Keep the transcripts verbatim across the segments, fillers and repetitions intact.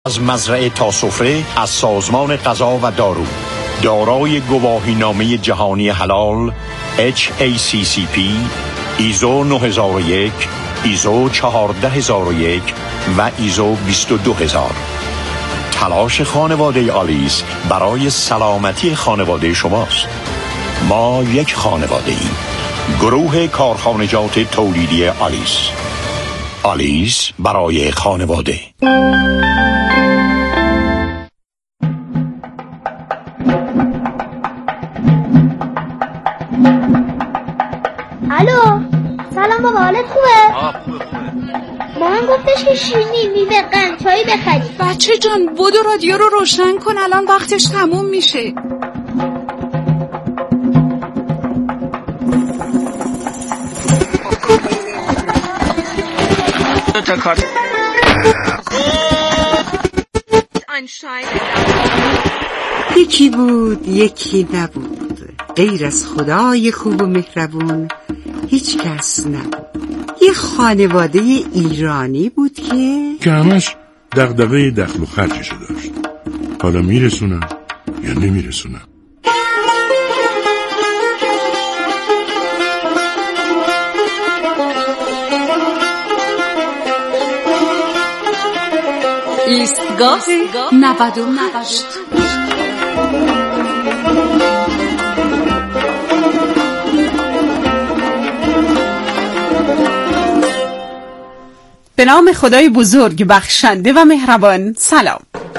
از مزرعه تا سفره از سازمان غذا و دارو دارای گواهینامه جهانی حلال اچ ای سی سی پی ایزو نه هزار و یک ایزو چهارده هزار و یک و ایزو بیست و دو هزار. تلاش خانواده آلیس برای سلامتی خانواده شماست. ما یک خانواده ایم. گروه کارخانجات تولیدی آلیس. آلیس برای خانواده. الو سلام بابا، حالت خوبه؟ آه خوبه خوبه. مامان گفتش که شیرینی میوه قند چایی بخری. بچه جان بدو رادیو رو روشن کن، الان وقتش تموم میشه. یکی بود یکی نبود، غیر از خدای خوب و مهربون هیچ کس نبود. یه خانواده ایرانی بود که که همش دغدغه دخل و خرجشو داشت. حالا میرسونم یا نمیرسونم. ایستگاه نود و هشت. به نام خدای بزرگ بخشنده و مهربان. سلام.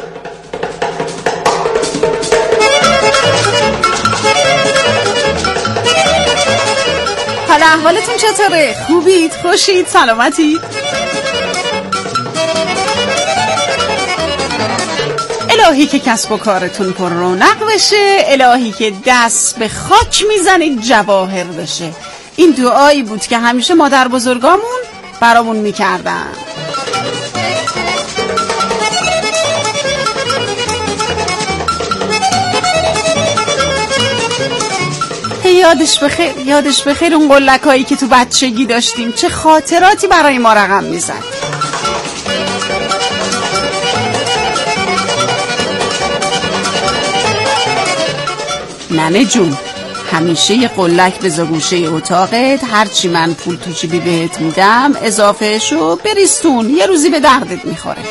حالا احوالتون چطوره؟ خوبید؟ خوشید؟ سلامتید؟ الهی که کسب و کارتون پر رونق بشه، الهی که دست به خاک میزنید جواهر بشه. این دعایی بود که همیشه مادر بزرگامون برامون میکردن. یادش بخیر، یادش بخیر اون قلکایی که تو بچگی داشتیم، چه خاطراتی برای ما رقم میزد. ننه جون همیشه یه قلک بذار گوشه اتاقت، هرچی من پول تو جیبی بهت میدم اضافه شو بریستون، یه روزی به دردت میخوره.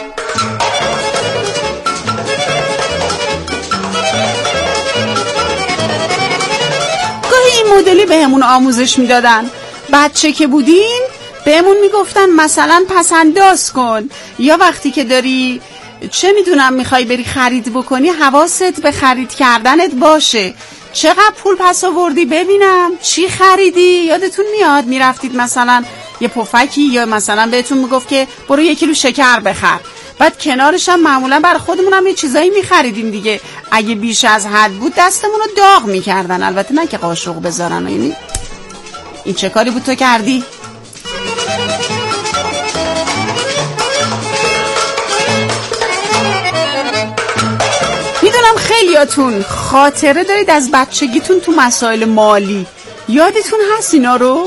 گاهی این مدلی بهمون آموزش میدادن. بچه که بودیم بهمون میگفتن مثلا پسنداز کن، یا وقتی که داری چه میدونم میخوای بری خرید بکنی حواست به خرید کردنت باشه. چقدر پول پس آوردی ببینم، چی خریدی؟ یادتون میاد میرفتید مثلا یه پفکی، یا مثلا بهتون میگفت که برو یک کیلو شکر بخر، بعد کنارش هم معمولا برای خودمون هم یه چیزایی میخریدیم دیگه. اگه بیش از حد بود دستمون رو داغ میکردن، البته نه که قاشق بذارن. یعنی این چه کاری بود تو کردی؟ میدونم خیلیاتون خاطره دارید از بچگیتون تو مسائل مالی. یادتون هست اینا رو؟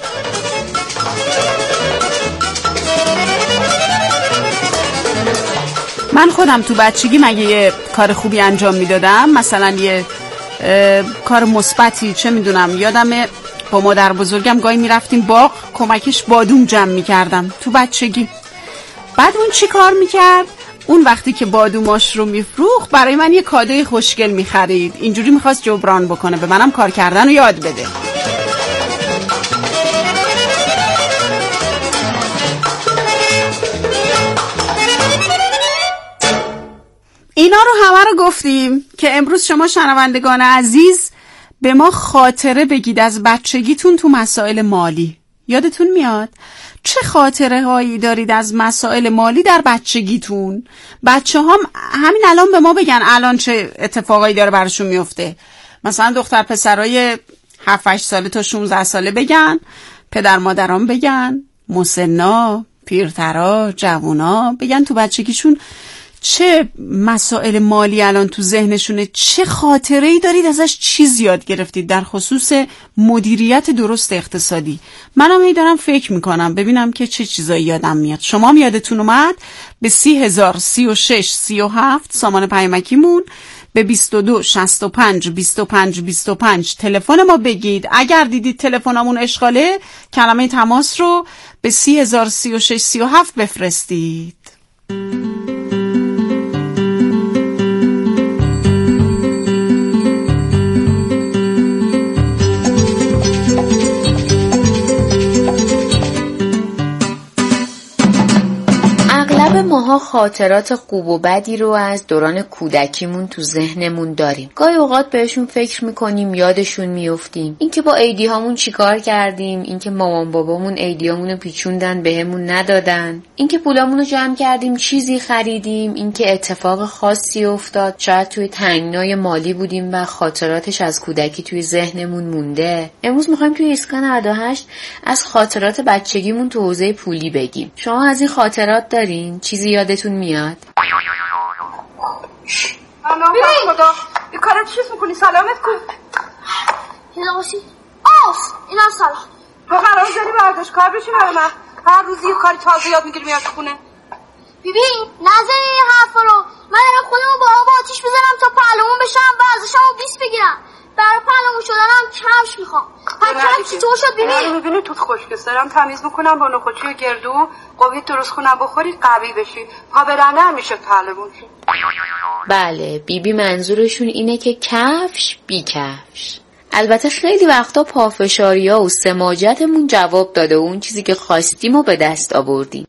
من خودم تو بچگی مگه یه کار خوبی انجام میدادم، مثلا یه کار مثبتی، چه میدونم، یادمه با مادر بزرگم گاهی میرفتیم باغ کمکش بادوم جمع میکردم تو بچگی. بعد اون چی کار میکرد؟ اون وقتی که بادوماش رو میفروخت برای من یه کادوی خوشگل میخرید. اینجوری میخواست جبران بکنه، به منم کار کردن رو یاد بده. اینا رو همه رو گفتیم که امروز شما شنوندگان عزیز به ما خاطره بگید از بچگیتون تو مسائل مالی. یادتون میاد؟ چه خاطره هایی دارید از مسائل مالی در بچگیتون؟ بچه هم همین الان به ما بگن الان چه اتفاقایی داره براشون میفته. مثلا دختر پسرای هفت هشت ساله تا شانزده ساله بگن، پدر مادران بگن، مسنا، پیرترا، جوونا بگن تو بچگیشون چه مسائل مالی الان تو ذهنشونه، چه خاطره‌ای دارید ازش، چیز یاد گرفتید در خصوص مدیریت درست اقتصادی. منم هی دارم فکر میکنم ببینم که چه چیزایی یادم میاد. شما هم یادتون اومد به سی هزار سی و شش سی و هفت سامان پیامکیمون، به بیست و دو شصت و پنج بیست و پنج بیست و پنج تلفن ما بگید. اگر دیدید تلفنمون اشغاله کلمه تماس رو به سی هزار سی و شش سی و هفت بفرستید. ماها خاطرات خوب و بدی رو از دوران کودکیمون تو ذهنمون داریم. گاهی اوقات بهشون فکر میکنیم، یادشون میافتیم. اینکه با ایدی هامون چیکار کردیم، اینکه مامان بابامون ایدیامون رو پیچوندن بهمون ندادن، اینکه پولامون رو جمع کردیم چیزی خریدیم، اینکه اتفاق خاصی افتاد، شاید توی تنگنای مالی بودیم و خاطراتش از کودکی توی ذهنمون مونده. امروز میخوایم توی اسکان نود و هشت از خاطرات بچگیمون تو حوزه پولی بگیم. شما از این خاطرات دارین؟ چیزی یادتون میاد؟ الله خدا این کارا چیز میکنی؟ سلامت کن یه دقیقی آف اینا سلام تو قرار زنی برداشت کار بشی برای من. هر روزی یه کاری تازه یاد میگیری میاد خونه. ببین نزن این حرفا رو. من دارم خودمو با آب آتیش بزنم تا پهلومون بشم و ازشم بیست بگیرم. برای پهلومون شدنم کفش میخوام. پس کفش چطور شد؟ ببین ببینی توت خشک دارم تمیز میکنم با نخودچی گردو قوی درست خونم بخوری قوی بشی. پا برنه میشه پهلومون شد. بله بیبی منظورشون اینه که کفش بی کفش. البته خیلی وقتا پافشاری ها و سماجتمون جواب داده و اون چیزی که خواستیم و به دست آوردیم.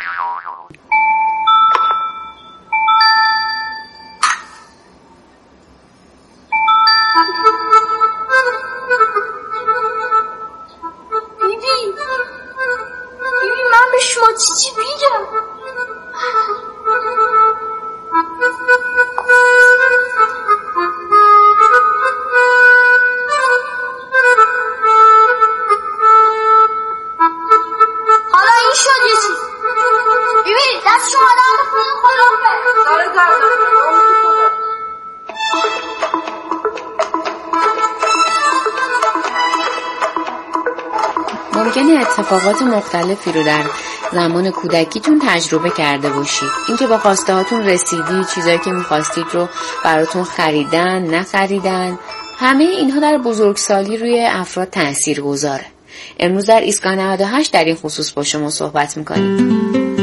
شما چی چی بیدم حالا این شد یه چیز. ببین دست شما دارم به پول خلاف بر داره داره ممکنه اتفاقات مختلفی رو در زمان کودکیتون تجربه کرده باشید. اینکه با خواسته هاتون رسیدید، چیزایی که میخواستید رو براتون خریدن، نخریدن، همه اینها در بزرگسالی روی افراد تأثیر گذاره. امروز در اسکان نود و هشت در این خصوص با شما صحبت میکنیم.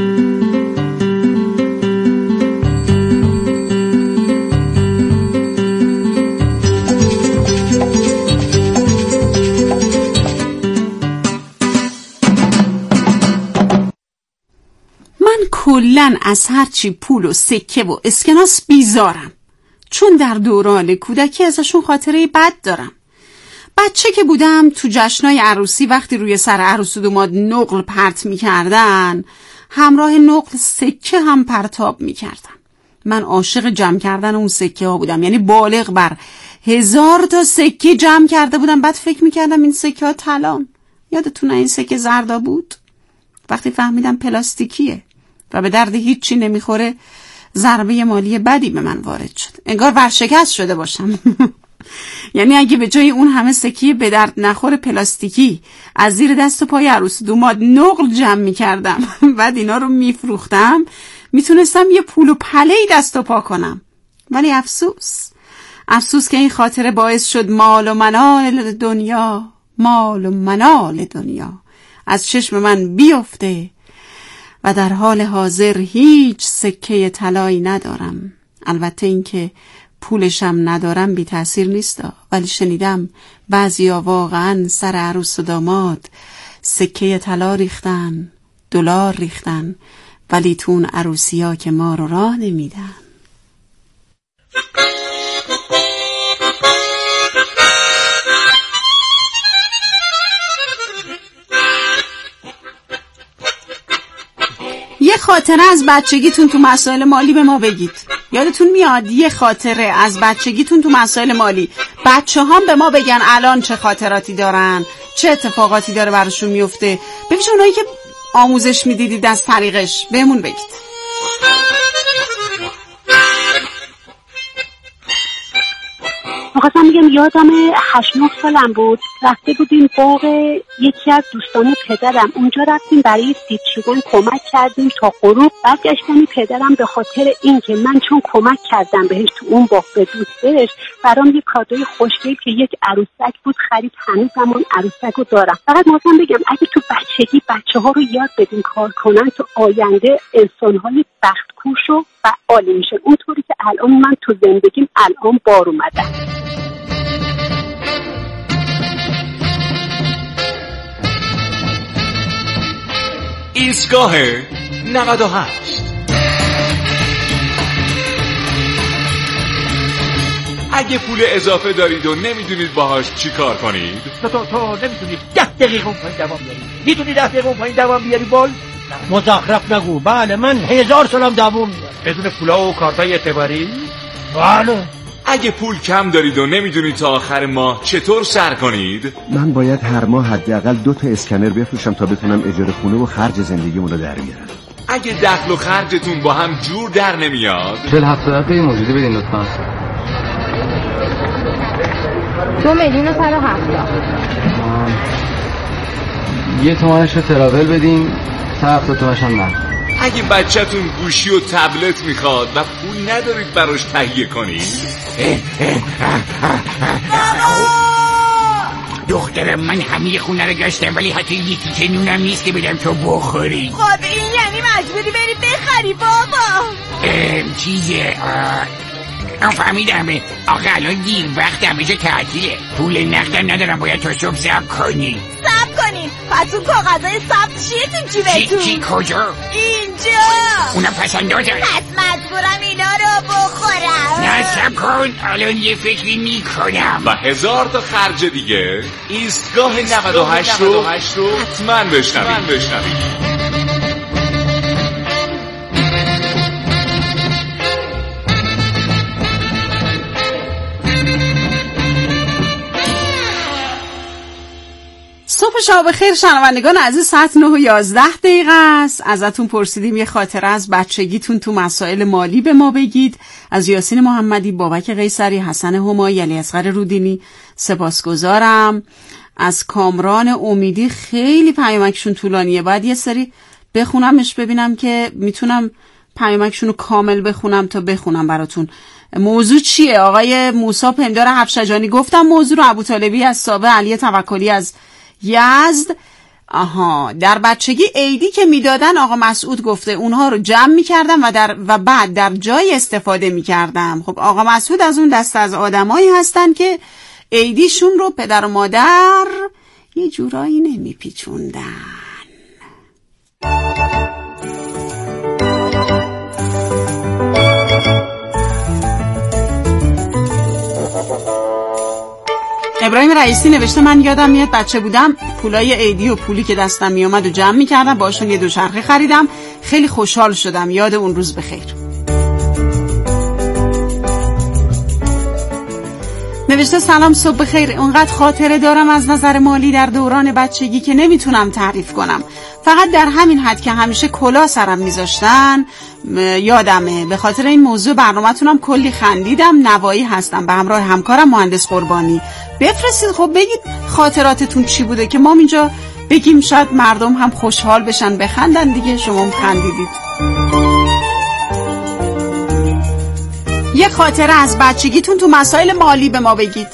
کلن از هرچی پول و سکه و اسکناس بیزارم، چون در دوران کودکی ازشون خاطره بد دارم. بچه که بودم تو جشنای عروسی وقتی روی سر عروس و داماد نقل پرت میکردن، همراه نقل سکه هم پرتاب میکردم. من عاشق جمع کردن اون سکه ها بودم، یعنی بالغ بر هزار تا سکه جمع کرده بودم. بعد فکر میکردم این سکه ها طلان. یادتونه این سکه زردا بود؟ وقتی فهمیدم پلاستیکیه و به درد هیچی نمیخوره، ضربه مالی بدی به من وارد شد. انگار ورشکست شده باشم. یعنی اگه به جای اون همه سکه به درد نخور پلاستیکی از زیر دست و پای عروس دوماد نقل جمع میکردم بعد اینا رو میفروختم، میتونستم یه پول و پله‌ای دست و پا کنم. ولی افسوس افسوس که این خاطره باعث شد مال و منال دنیا مال و منال دنیا از چشم من بیفته و در حال حاضر هیچ سکه طلایی ندارم. البته این که پولشم ندارم بی تأثیر نیست، ولی شنیدم بعضیا واقعا سر عروس و داماد سکه طلا ریختن، دلار ریختن، ولی تو اون عروسیا که ما رو راه نمیدن. یه خاطره از بچگیتون تو مسائل مالی به ما بگید. یادتون میاد یه خاطره از بچگیتون تو مسائل مالی؟ بچه هم به ما بگن الان چه خاطراتی دارن، چه اتفاقاتی داره براشون میفته. ببینید اونایی که آموزش میدیدید از طریقش بهمون بگید. میخواستم بگم یادم هشت نه سالم بود، رفته بودیم باغ یکی از دوستان پدرم، اونجا رفتیم برای سیب چیدن کمک کردیم تا غروب. برگشتن پدرم به خاطر اینکه من چون کمک کردم بهش تو اون باغ به دوستش، برام یه کادوی خوشگل که یک عروسک بود خرید. هنوزم اون عروسک رو دارم. فقط میخواستم بگم اگه تو بچگی بچه ها رو یاد بدین کار کنن، تو آینده انسان‌های بخت‌کوش و فعالی میشن، اونطوری که الان من تو زندگیم الان بار اومدم. ایستگاه نود و هشت. اگه پول اضافه دارید و نمیدونید باهاش چی کار کنید، تو تو تو نمیتونی ده دقیقه اون پایین دوام بیاری؟ میتونی ده دقیقه اون پایین دوام بیاری بال؟ مزخرف نگو. بله من هزار سالم دوام میارم بدون پولا و کارتای اعتباری. بله. اگه پول کم دارید و نمیدونید تا آخر ماه چطور سر کنید، من باید هر ماه حداقل دو تا اسکنر بفروشم تا بتونم اجاره خونه و خرج زندگیمون رو در بیارم. اگه دخل و خرجتون با هم جور در نمیاد، چهل هفتاد دقیقه موجوده بدین لطفا. دو میلیون و صد و هفتاد. یه تومنش رو تراول بدین، صد و هفتاد تومنش هم نه. اگه بچه‌تون گوشی و تبلت میخواد و پول ندارید براش تهیه کنید، دخترم من همه خونه رو گشتم ولی حتی یکی که نونم نیست که بدم تو بخوری. خب این یعنی مجبوری بری بخری بابا. چیزه من فهمیدم. آخه الان دیر وقت همه جا تعطیله، پول نقدم ندارم، باید تا صبح صبر کنی. صبر کنی؟ پس اون کاغذهای صبر چیه تو جیبتون؟ چی چی کجا؟ اینجا. اونم پسندازه. پس مجبورم اینا رو بخورم. نه صبر کن، الان یه فکری میکنم. و هزار تا خرج دیگه. ایستگاه نود و هشت رو حتما بشنوید. صبح شما بخیر شنوندگان عزیز، ساعت نه و یازده دقیقه است. ازتون پرسیدیم یه خاطره از بچگیتون تو مسائل مالی به ما بگید. از یاسین محمدی، بابک قیصری، حسن همایی، علیاصغر رودینی سپاسگزارم. از کامران امیدی خیلی پیامکشون طولانیه، باید یه سری بخونمش ببینم که میتونم پیامکشون رو کامل بخونم تا بخونم براتون. موضوع چیه؟ آقای موسی پندار حفشجانی گفتم موضوع رو. ابوطالبی از سابه، علی توکلی از یزد. آها، در بچگی عیدی که میدادن آقا مسعود گفته اونها رو جمع میکردم و در و بعد در جای استفاده میکردم. خب آقا مسعود از اون دسته از آدمایی هستن که عیدیشون رو پدر و مادر یه جورایی نمیپیچوندن. ابراهیم رئیسی نوشته من یادم میاد بچه بودم پولای عیدی و پولی که دستم میومد و جمع میکردم، باشون یه دوچرخه خریدم، خیلی خوشحال شدم. یاد اون روز بخیر. نوشته سلام صبح بخیر، اونقدر خاطره دارم از نظر مالی در دوران بچگی که نمیتونم تعریف کنم. فقط در همین حد که همیشه کلاه سرم میذاشتن یادمه. به خاطر این موضوع برنامه‌تونم کلی خندیدم. نوایی هستم به همراه همکارم مهندس قربانی. بفرستید خب بگید خاطراتتون چی بوده که ما اینجا بگیم، شاید مردم هم خوشحال بشن بخندن دیگه. شما هم خندیدید. یه خاطره از بچگیتون تو مسائل مالی به ما بگید.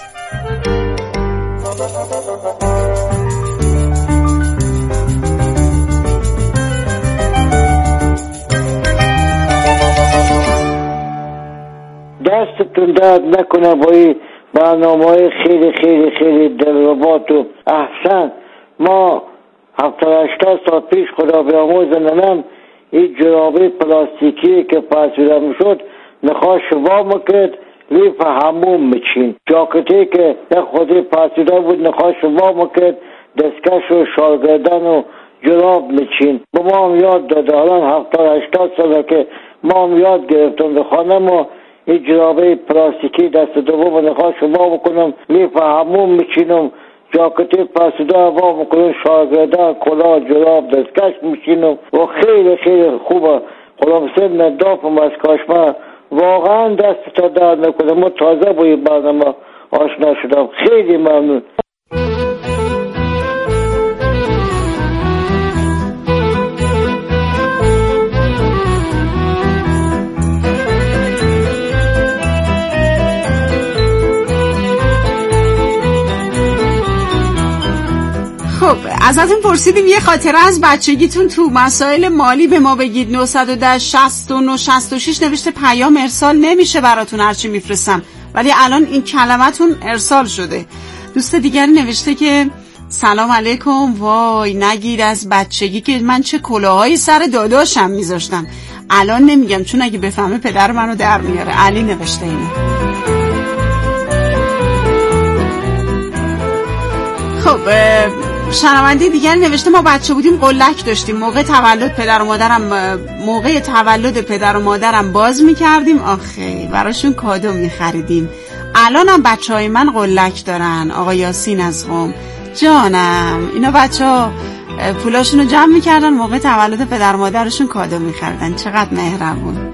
دستتون درد نکنه با این برنامه‌های خیلی خیلی خیلی دلربات و احسن. ما هفتاد هشتاد سال پیش خدا بیامرزه ننم این جرابه پلاستیکی که پسیده میشد نخواست شوا میکرد لیف هموم میچین. جاکتی که به خودی پسیده بود نخواست شوا میکرد دستکش و شالگردن و جراب میچین. با ما هم یاد داده. الان هفتاد هشتاد ساله که ما هم یاد گرفتم به خانه ما این جرابه پلاستیکی دست دوم نخواست شما بکنم لیف هموم میچینم، جاکتی پسیده هوا میکنم، شالگردن، کلاه، جراب، دستکش میچینم و خیلی خیلی خوبه. خدا بسید ندافم از کاشمه واقعا دست تا درد نکنه. ما تازه با این برنامه آشنا شدم. خیلی ممنون. خب ازتون پرسیدیم یه خاطره از بچگیتون تو مسائل مالی به ما بگید. نه یک صفر شصت و نه شصت و شش نوشته پیام ارسال نمیشه براتون هرچی میفرستم، ولی الان این کلمتون ارسال شده. دوست دیگری نوشته که سلام علیکم، وای نگیر از بچگی که من چه کلاهایی سر داداشم میذاشتم، الان نمیگم چون اگه بفهمه پدر منو در میاره. علی نوشته اینو. خب شنونده دیگر نوشته ما بچه بودیم قلک داشتیم، موقع تولد پدر و مادرم موقع تولد پدر و مادرم باز میکردیم، آخه براشون کادو میخریدیم. الانم بچه های من قلک دارن. آقا یاسین از قم. جانم اینا بچه ها پولاشونو جمع میکردن، موقع تولد پدر و مادرشون کادو میخریدن. چقدر مهربون.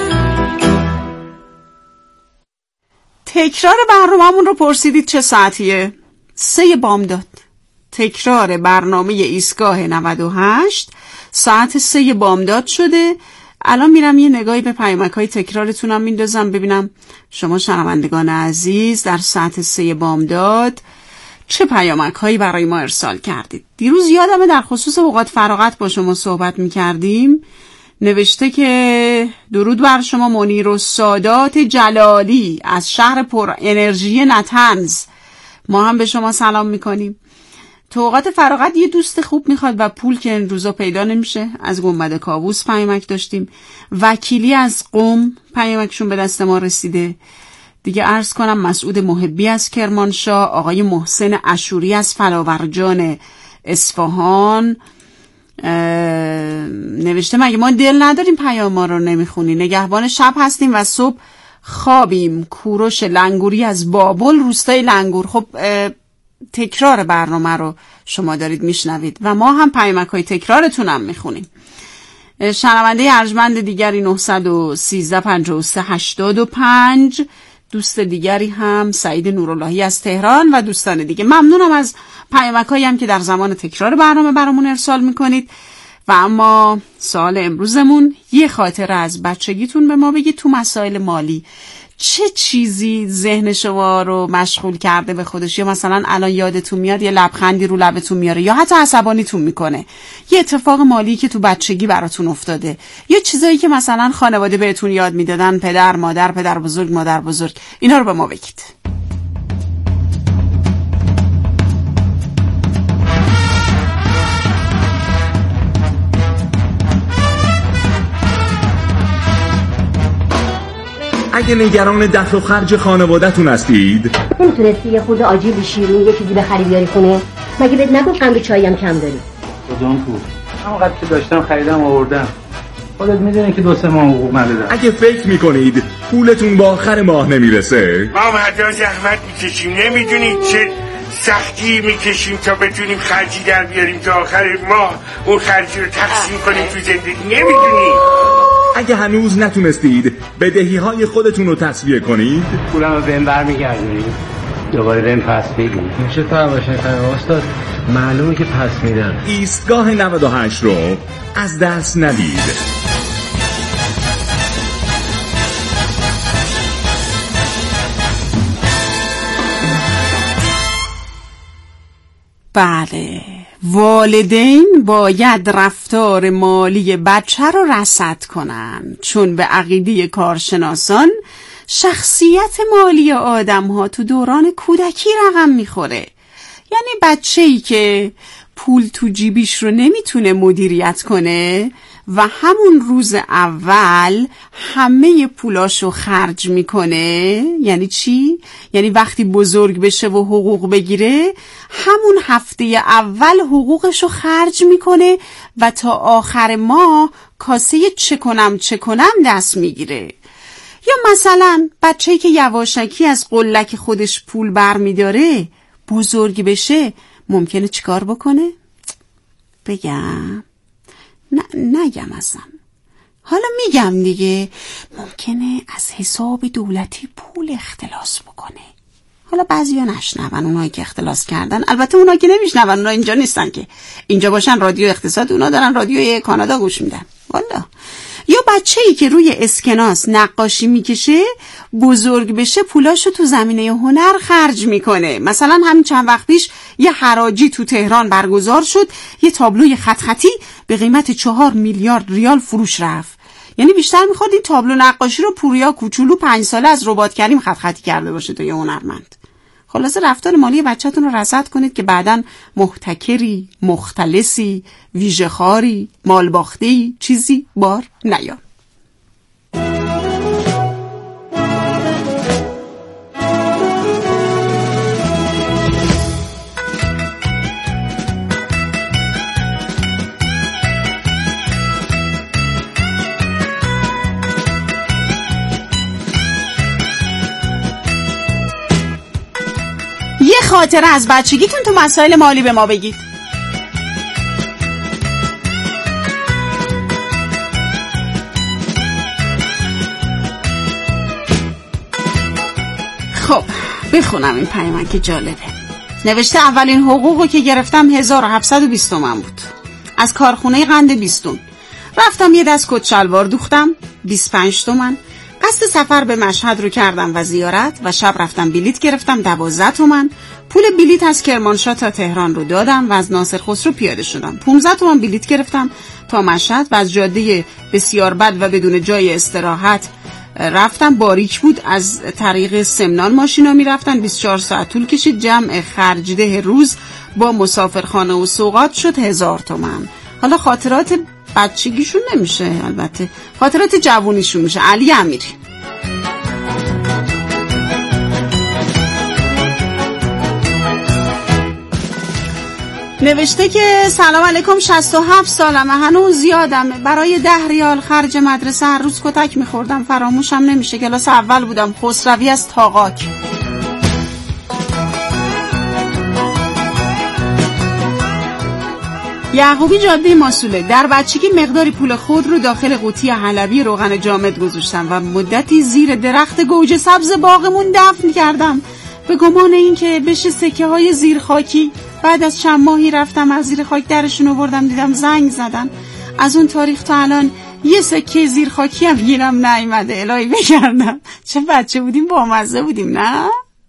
تکرار برنامه‌مون رو پرسیدید چه ساعتیه؟ سه بامداد. تکرار برنامه ایستگاه نود و هشت ساعت سه بامداد شده. الان میرم یه نگاهی به پیامک‌های تکرارتونم میندازم ببینم شما شنوندگان عزیز در ساعت سه بامداد چه پیامک‌هایی برای ما ارسال کردید. دیروز یادمه در خصوص اوقات فراغت با شما صحبت میکردیم. نوشته که درود بر شما منیرالسادات جلالی از شهر پر انرژی نطنز. ما هم به شما سلام میکنیم. تو اوقات فراغت یه دوست خوب میخواد و پول که این روزا پیدا نمیشه. از گنبد کاووس پیامک داشتیم. وکیلی از قم پیامکشون به دست ما رسیده. دیگه عرض کنم مسعود محبی از کرمانشاه، آقای محسن اشوری از فلاورجان اصفهان نوشته مگه ما دل نداریم پیام ما رو نمیخونی؟ نگهبان شب هستیم و صبح خوابیم. کوروش لنگوری از بابل روستای لنگور. خب تکرار برنامه رو شما دارید میشنوید و ما هم پیامک های تکرارتون هم میخونیم. شنونده ارجمند دیگری نه یک سه پنج سه هشتاد و پنج. دوست دیگری هم سعید نوراللهی از تهران و دوستان دیگه. ممنونم از پیامک هایی هم که در زمان تکرار برنامه برامون ارسال میکنید. و اما سوال امروزمون یه خاطره از بچگیتون به ما بگید تو مسائل مالی. چه چیزی ذهن شما رو مشغول کرده به خودش، یا مثلا الان یادتون میاد یه لبخندی رو لبتون میاره، یا حتی عصبانیتون میکنه. یه اتفاق مالی که تو بچگی براتون افتاده، یا چیزایی که مثلا خانواده بهتون یاد میدادن، پدر، مادر، پدر بزرگ، مادر بزرگ. اینا رو به ما بگید. اگه نگران دخل و خرج خانواده‌تون هستید، نمیتونستی یه خورده آجیل شیرین یه چیزی بخری بیاری خونه؟ مگه بهت نگفت قند چایی هم کم داری؟ کدوم پول؟ همونقدر که داشتم خریدم آوردم. خودت میدونی که دو سه ماه حقوق ندادم. اگه فکر میکنید پولتون با آخر ماه نمیرسه، ما مردا زحمت میکشیم، نمیدونید چه سختی میکشیم تا بتونیم خرجی در بیاریم تا آخر ماه اون خرجی رو تقسیم کنیم تو زندگی. نمیدونید اگه هنوز نتونستید بدهی های خودتون رو تسویه کنید، پولم رو بهم برمیگردونید، دوباره بهم پس میدید. میشه تا باشه استاد، معلومه که پس میدن. ایستگاه نود و هشت رو از دست ندید. بله، والدین باید رفتار مالی بچه رو رصد کنن، چون به عقیده کارشناسان شخصیت مالی آدم ها تو دوران کودکی رقم میخوره. یعنی بچه‌ای که پول تو جیبیش رو نمیتونه مدیریت کنه و همون روز اول همه پولاشو خرج میکنه. یعنی چی؟ یعنی وقتی بزرگ بشه و حقوق بگیره، همون هفته اول حقوقشو خرج میکنه و تا آخر ماه کاسه چه کنم چه کنم دست میگیره. یا مثلا بچه‌ای که یواشکی از قلک خودش پول بر میداره، بزرگ بشه ممکنه چیکار بکنه؟ بگم؟ نه نگم اصلا. حالا میگم دیگه، ممکنه از حساب دولتی پول اختلاس بکنه. حالا بعضیا نشنون، اونایی که اختلاس کردن، البته اونایی که نمیشنون اونا اینجا نیستن که، اینجا باشن رادیو اقتصاد، اونا دارن رادیوی کانادا گوش میدن. والا یا بچه‌ای که روی اسکناس نقاشی میکشه بزرگ بشه پولاشو تو زمینه هنر خرج میکنه. مثلا همین چند وقت پیش یه حراجی تو تهران برگزار شد، یه تابلوی خط خطی به قیمت چهار میلیارد ریال فروش رفت. یعنی بیشتر میخواد این تابلو نقاشی رو پوریا کوچولو پنج ساله از ربات کریم خط خطی کرده باشه تا یه هنرمند. خلاصه رفتار مالی بچه‌تون رو رصد کنید که بعداً محتکری، مختلسی، ویژه‌خواری، مالباخته‌ای چیزی بار نیاد. خاطره از بچگیتون تو مسائل مالی به ما بگید. خب بخونم این پیام که جالبه. نوشته اولین حقوقو که گرفتم هزار و هفتصد و بیست تومن بود از کارخونه قند بیستون. رفتم یه دست کت شلوار دوختم بیست و پنج تومن. قصد سفر به مشهد رو کردم و زیارت و شب رفتم بلیت گرفتم دوازده تومن. پول بلیت از کرمانشاه تا تهران رو دادم و از ناصر خسرو پیاده شدم. پانزده تومن بلیت گرفتم تا مشهد و از جاده بسیار بد و بدون جای استراحت رفتم. باریک بود، از طریق سمنان ماشینا می رفتن، بیست و چهار ساعت طول کشید. جمع خرجده روز با مسافرخانه و سوغات شد هزار تومن. حالا خاطرات بچگیشون نمیشه، البته خاطرات جوونیشون میشه. علی امیری نوشته که سلام علیکم، شصت و هفت سالمه، هنوز یادمه برای ده ریال خرج مدرسه هر روز کتک میخوردم، فراموشم نمیشه. کلاس اول بودم، خسروی از تاقاک. یعقوبی جاده ماسوله. در بچگی مقداری پول خود رو داخل قوطی حلبی روغن جامد گذاشتم و مدتی زیر درخت گوجه سبز باغمون دفن کردم به گمان این که بشه سکه های زیر خاکی. بعد از چند ماهی رفتم از زیر خاک درشون آوردم، دیدم زنگ زدن. از اون تاریخ تا الان یه سکه زیر خاکی هم گیرم نیومده. الهی بگردم چه بچه بودیم، با مزه بودیم نه؟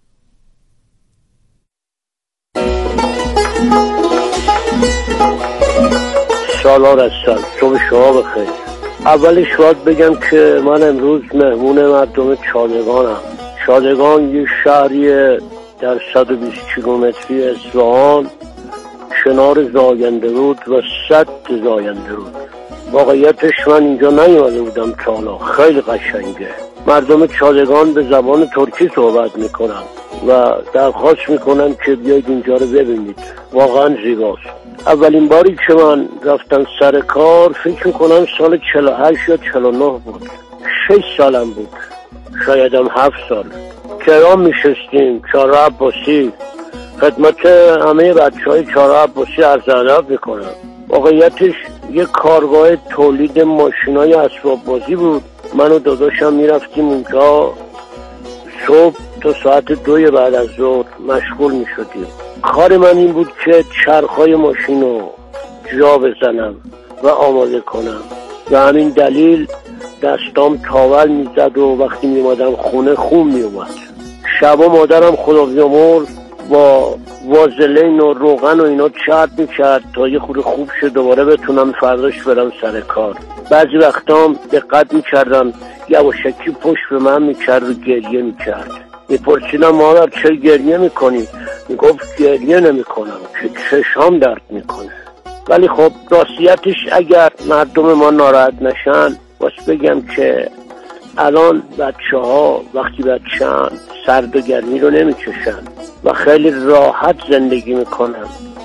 سالار هستم، صبح شما بخیر. اولش باید بگم که من امروز مهمون مردم چادگانم. چادگان یه شهریه در صد و بیست کیلومتری اصفهان کنار زاینده رود و صد زاینده رود. واقعیتش من اینجا نیومده بودم تا حالا، خیلی قشنگه. مردم چادگان به زبان ترکی صحبت میکنن و درخواست میکنن که بیاید اینجا رو ببینید، واقعا زیباست. اولین باری که من رفتم سر کار فکر میکنم سال چهل و هشت یا چهل و نه بود، شش سالم بود، شایدم هفت سال. کرام میشستیم چهار عباسی، خدمت همه بچه های چهار عباسی عرض ادب میکنم. واقعیتش یک کارگاه تولید ماشینای اسباب بازی بود. من و داداشم میرفتیم اونجا صبح تا ساعت دوی بعد از ظهر مشغول میشدیم. کار من این بود که چرخهای ماشین رو جا بزنم و آماده کنم و همین دلیل دستام تاول میزد و وقتی میمادم خونه خون میومد. شبا مادرم خدا بیامرز با وازلین و روغن و اینا چرد میکرد تا یه خود خوب شد دوباره بتونم فرداش برم سر کار. بعضی وقتا هم دقت میکردم یواشکی پشت به من میکرد و گریه میکرد. میپرسیدم مادر چه گریه میکنی؟ میگفت گریه نمیکنم که چشام درد میکنه. ولی خب راستیتش اگر مردم ما ناراحت نشن، واسه بگم که الان بچه ها وقتی بچه‌ن سرد و گرمی رو نمیکشن و خیلی راحت زندگی میکنن.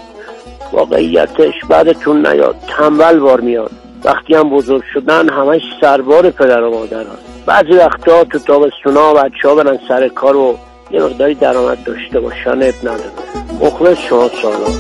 واقعیتش بعدتون نیاد تنبل بار میاد. وقتی هم بزرگ شدن همش سربار پدر و مادرن. بعضی وقتا تو تابستونا بچه ها برن سر کار و یه مقداری درآمد داشته باشن اب نداره. مخلص شما سلام.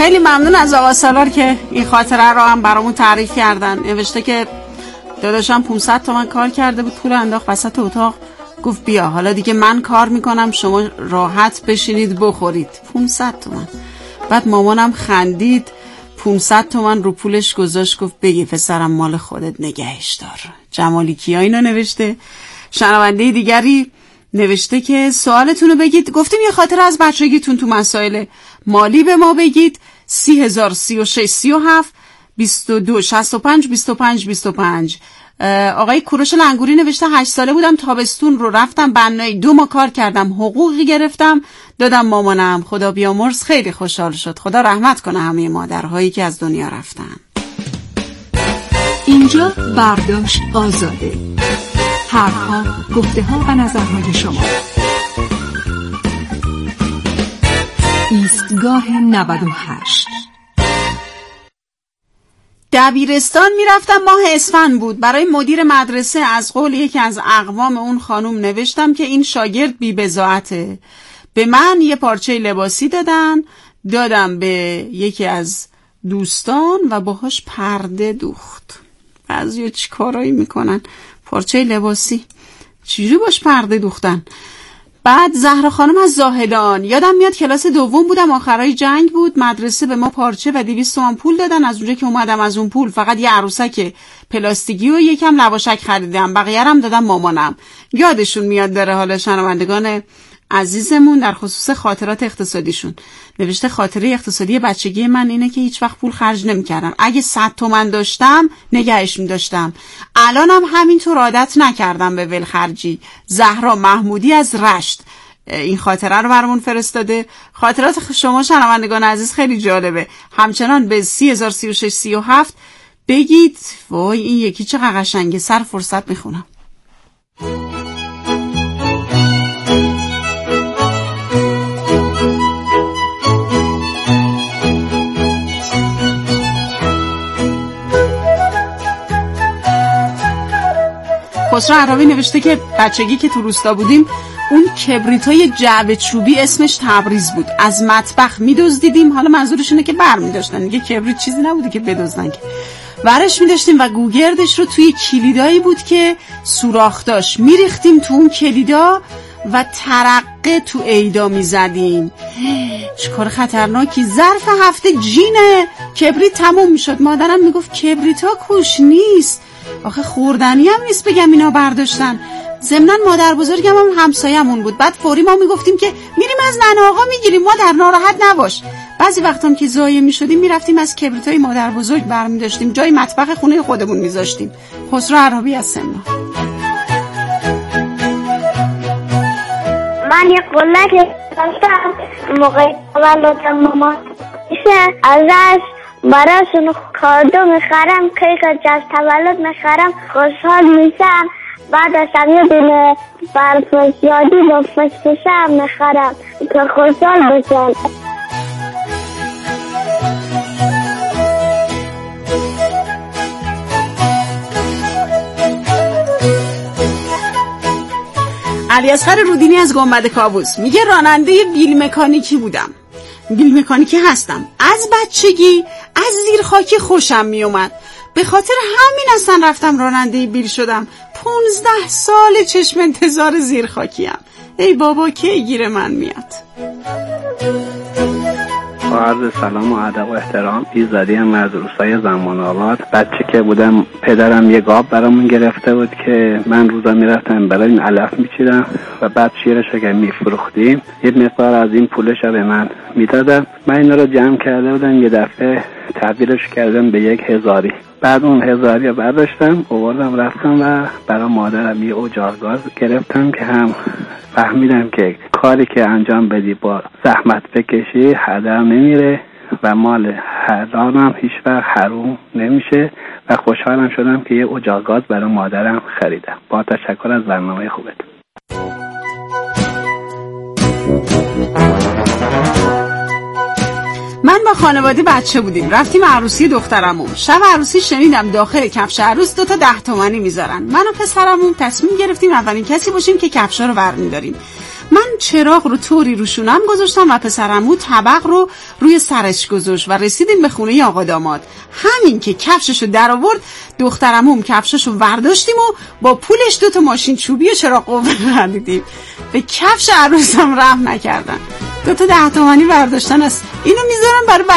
خیلی ممنون از آقا سالار که این خاطره رو هم برامون تعریف کردن. نوشته که داداشم پانصد تومن کار کرده بود، پول انداخت وسط اتاق، گفت بیا حالا دیگه من کار میکنم شما راحت بشینید بخورید. پانصد تومن. بعد مامانم خندید، پانصد تومن رو پولش گذاشت، گفت بگی پسرم مال خودت نگهش دار. جمالی کیا اینو نوشته. شنونده دیگری نوشته که سوالتون رو بگید. گفتیم یه خاطره از بچگیتون تو مسائل مالی به ما بگید. سی هزار سی و شش سی و هفت بیست و دو شصت و پنج بیست و پنج بیست و پنج. آقای کوروش لنگوری نوشته هشت ساله بودم، تابستون رو رفتم بنایی، دو ماه کار کردم، حقوقی گرفتم دادم مامانم، خدا بیامرز، خیلی خوشحال شد. خدا رحمت کنه همه مادرهایی که از دنیا رفتن. اینجا برداشت آزاده. حرفها، گفته ها و نظرهای شما. ایستگاه نود و هشت. دبیرستان میرفتم، ماه اسفند بود. برای مدیر مدرسه از قول یکی از اقوام اون خانوم نوشتم که این شاگرد بی بضاعته. به من یه پارچه لباسی دادن، دادم به یکی از دوستان و باهاش پرده دوخت. بعضیا چی کارایی میکنن؟ پارچه لباسی چجوری باش پرده دوختن؟ بعد زهرا خانم از زاهدان، یادم میاد کلاس دوم بودم، آخرای جنگ بود، مدرسه به ما پارچه و دویست تومن پول دادن. از اونجا که اومدم از اون پول فقط یه عروسک پلاستیکی و یکم لواشک خریدم، بقیه هم دادم مامانم. یادشون میاد داره. حالا شنوندگان عزیزمون در خصوص خاطرات اقتصادیشون نوشته خاطره اقتصادی بچگی من اینه که هیچ وقت پول خرج نمی‌کردم. اگه صد تومن داشتم نگهش می‌داشتم. الانم همینطور عادت نکردم به ولخرجی. زهرا محمودی از رشت این خاطره رو برامون فرستاده. خاطرات شما شنوندگان عزیز خیلی جالبه. همچنان به سی هزار سی و شش سی و هفت بگید. وای این یکی چقدر قشنگه. سر فرصت میخونم. خسرو عربی نوشته که بچگی که تو روستا بودیم اون کبریتای جعبه چوبی اسمش تبریز بود، از مطبخ میدزدیدیم. حالا منظورش اینه که بر میداشتن دیگه، کبریت چیزی نبوده که بدزدن که. ورش میداشتیم و گوگردش رو توی کلیدایی بود که سوراخ داشت، میریختیم تو اون کلیدا و ترقه تو عیدا میزدیم. چه کار خطرناکی. ظرف هفته جین کبریت تموم میشد، مادرم میگفت کبریتا کوش نیست، آخه خوردنی هم نیست بگم اینا برداشتن. ضمناً مادر بزرگم هم همسایه‌مون بود. بعد فوری ما میگفتیم که میریم از ننه آقا میگیریم، مادر ناراحت نباش. بعضی وقتام که ضایع میشدیم میرفتیم از کبریتای مادر بزرگ برمی‌داشتیم، جای مطبخ خونه خودمون میذاشتیم. خسرو عربی از سمنان. من یه قلک داشتم موقع تولد مامان میشه ازش براشون کادو میخرم، کیک جشن تولد میخرم، خوشحال میشم. بعد از هم یه دونه برف زیادی با فشفشه هم میخرم که خوشحال بشن. علی اصغر رودینی از گنبد کاووس میگه راننده بیل مکانیکی بودم، بیل مکانیکی هستم. از بچگی از زیر خاکی خوشم میومد، به خاطر همین اصلا رفتم راننده بیل شدم. پونزده سال چشم انتظار زیر خاکیم. ای بابا کی گیر من میاد. عرض سلام و ادب و احترام. ایزدی هم از روستای زمان آباد. بچه که بودم پدرم یه گاب برامون گرفته بود که من روزا میرفتم برای این علف میچیدم و بعد شیرش که میفروختیم یه مقدار از این پولش به من میدادم. من اینا رو جمع کرده بودم، یه دفعه تبدیلش کردم به یک هزاری. بعد اون هزاری رو برداشتم آوردم رفتم و برای مادرم یه اجاقگاز گرفتم که هم فهمیدم که کاری که انجام بدی با زحمت بکشی هدر نمیره و مال حرام هم هیچ وقت حروم نمیشه و خوشحالم شدم که یه اجاقگاز برای مادرم خریدم. با تشکر از برنامه خوبت. من با خانواده بچه بودیم، رفتیم عروسی دخترمون. شب عروسی شنیدم داخل کفش عروس دو تا ده تومانی میذارن. من و پسرمون تصمیم گرفتیم اولین کسی باشیم که کفشا رو برمی‌داریم. من چراغ رو طوری روشونم گذاشتم و پسرعمو طبق رو روی سرش گذاشت و رسیدیم به خونه آقا داماد. همین که کفششو در آورد دخترعموم کفششو ورداشتیم و با پولش دوتا ماشین چوبی و چراغ قوه خریدیم. به کفش عروسم رحم نکردن. دوتا ده تومانی برداشتن است. اینو میذارم برای